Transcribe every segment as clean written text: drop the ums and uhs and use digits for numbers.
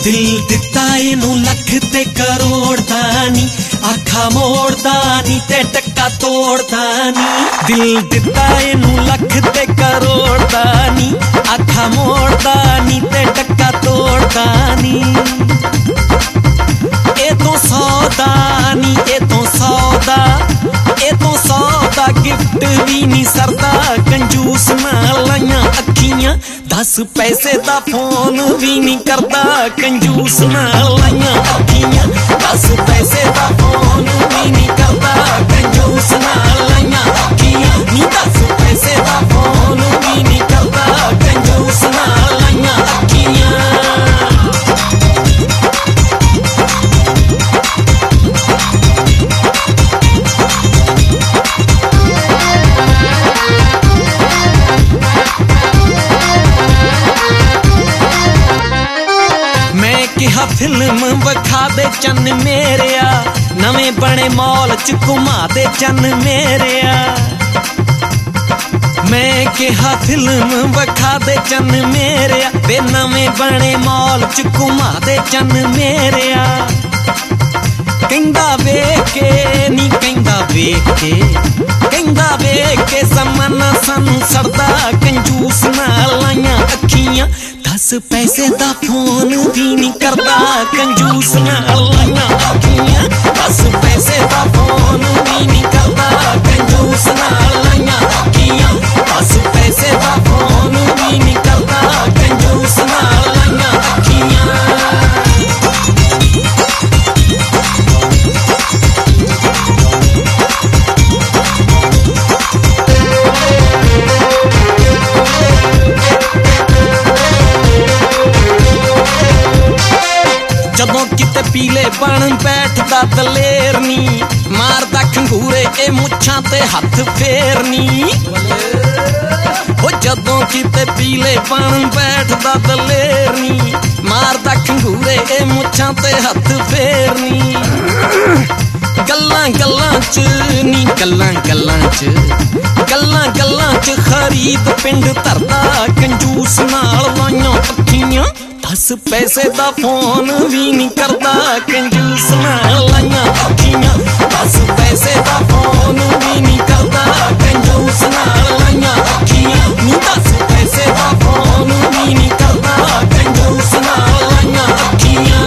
दिल दिता इनू लख ते करोड़ दानी, आखा मोड़ दानी ते टक्का तोड़ दानी। दिल दिता इनू लख ते करोड़ दानी, आखा मोड़ दानी ते टक्का तोड़ दानी। ए तो सौदा नी, ए तो सौदा, ए तो सौदा गिफ्ट भी नहीं सरदा। कंजूस नाल लाइयां अखियां, 10 पैसे दा फोन भी नहीं करदा। कंजूस नाल लाइयां अखियां, 10 पैसे दा फोन भी नहीं करदा। कंजूस नाल लाइयां अखियां, 10 पैसे दा फोन भी नहीं करदा। कंजूस नाल लाइयां अखियां। फिल्म विखा दे चन्न मेरेया, नवें बने मॉल च घुमा दे चन्न मेरेया। मैं कहा फिल्म विखा दे चन्न मेरेया, वे नवें बने मॉल च घुमा दे चन्न मेरेया। कहंदा वेख के नी, कहंदा वेख के, कहंदा वेख के समन सानू सड़दा। कंजूस नाल लाइयां अखियां, 10 पैसे दा फोन भी नहीं करदा। कंजूस नाल लाइयां अखियां, 10 पैसे दा फोन भी नहीं करदा। कंजूस नाल लाइयां अखियां, 10 पैसे दा फोन भी नहीं करदा। कंजूस नाल लाइयां अखियां। जदों किते पीले बन बैठदा दलेर नी, मारदा खंगूरे ए मुच्छां ते हथ फेरनी। ओ जदों किते पीले बन बैठदा दलेर नी, मारदा खंगूरे ए मुच्छां ते हथ फेरनी। गल्लां गल्लां च नी, गल्लां गल्लां च, गल्लां गल्लां च खरीद पिंड धरदा। कंजूस नाल लाइयां अखियां, 10 पैसे दा फोन भी नहीं करदा। कंजूस नाल लाइयां अखियां, 10 पैसे दा फोन भी नहीं करदा। कंजूस नाल लाइयां अखियां, 10 पैसे दा फोन भी नहीं करदा। कंजूस नाल लाइयां अखियां।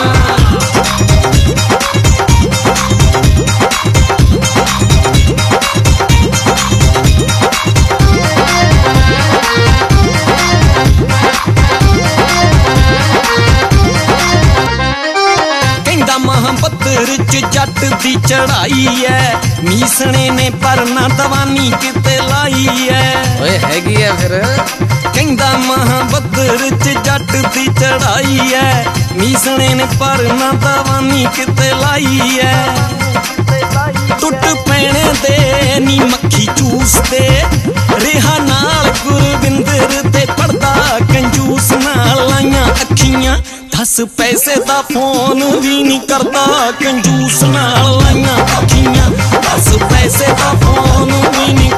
महाबतर च जट दी चढ़ाई है, मीसने ने पर ना दवानी किते लाई है। ओए हैगी है फिर कहंदा महाबतर च जट दी चढ़ाई है, मीसने ने पर ना दवानी किते लाई है। टुट पैने दे नी मक्खी चूस दे, रेहा नाल गुरविंदर ते पड़दा। कंजूस नाल लाइयां अखियां, 10 पैसे दा फोन भी नहीं करदा। कंजूस नाल लाइयां अखियां, 10 पैसे दा फोन भी नहीं